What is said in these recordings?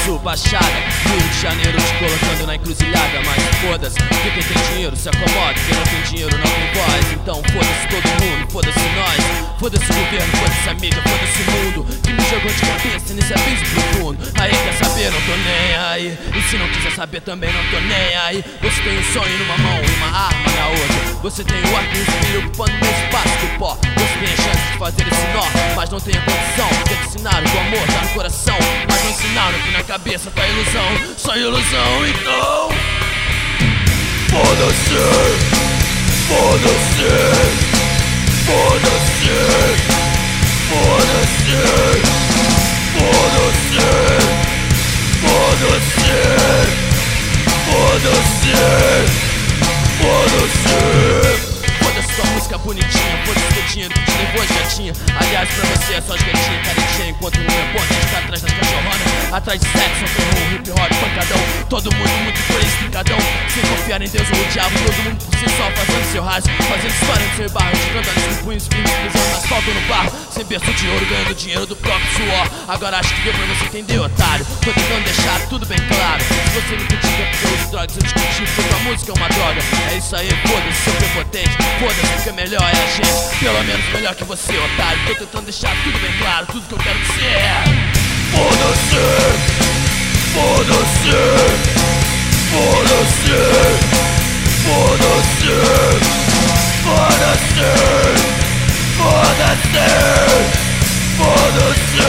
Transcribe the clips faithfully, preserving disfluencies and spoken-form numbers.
Sul, Baixada, Rio de Janeiro te colocando na encruzilhada. Mas foda-se, que quem tem dinheiro se acomoda, quem não tem dinheiro não tem voz. Então foda-se todo mundo, foda-se nós, foda-se o governo, foda-se a mídia, foda-se o mundo que me jogou de cabeça nesse abismo profundo. Aí quer saber, não tô nem aí, e se não quiser saber também não tô nem aí. Você tem um sonho numa mão e uma arma na outra, você tem o ar que respira ocupando o espaço do pó. Você tem a chance de fazer esse nó, mas não tem a condição, porque te ensinaram que o amor tá no coração, mas não ensinaram que na cabeça tá ilusão, só ilusão. Então foda-se, foda-se, foda-se, foda-se, foda-se, foda-se, foda-se, foda-se. Foda-se tua música bonitinha, foda-se teu dinheiro que te levou as gatinhas. Aliás, pra você é só as gatinhas caretinha, enquanto no meu ponto a gente tá atrás das cachorronas, atrás de sexo, ferrão, hip hop, pancadão. Todo mundo muito por esse picadão, sem confiar em Deus ou o diabo. Todo mundo por si só, fazendo seu raso, fazendo história no seu barro, jogando anos com punhos firmes, pisando no asfalto ou no barro, sem berço de ouro, ganhando dinheiro do próprio suor. Agora acho que deu pra você entender, otário. Tô tentando deixar tudo bem claro. Se você me critica porque eu uso drogas, eu te critico porque tua música é uma droga. É isso aí, foda-se, seu prepotente, foda-se porque melhor é a gente, pelo menos melhor que você, otário. Tô tentando deixar tudo bem claro, tudo que eu quero dizer. Foda-se, foda-se, foda-se, foda-se, foda-se, foda-se, foda-se,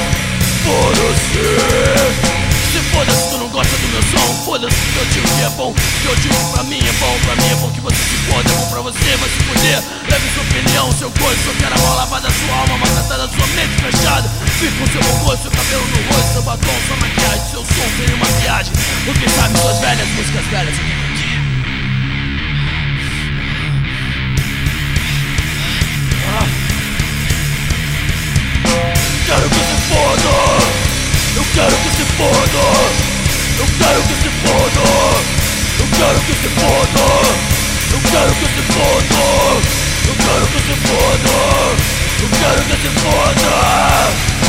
foda-se. Se foda-se, tu não gosta do meu som, foda-se que eu digo que é bom, que eu digo que pra mim é bom, pra mim é bom que você se foda, é bom pra você, vai se foder. Leve sua opinião, seu coisa, só quero a mão lavada da sua alma, maltratada da sua mente fechada. Fica com seu bom gosto, seu cabelo no rosto, seu batom, sua maquiagem, seu som sem uma viagem. Porque sabe suas velhas músicas velhas. Ah. Quero que se foda, eu quero que se foda, eu quero que se foda, eu quero que se foda, eu quero que se foda, eu quero que se foda, eu quero que se foda.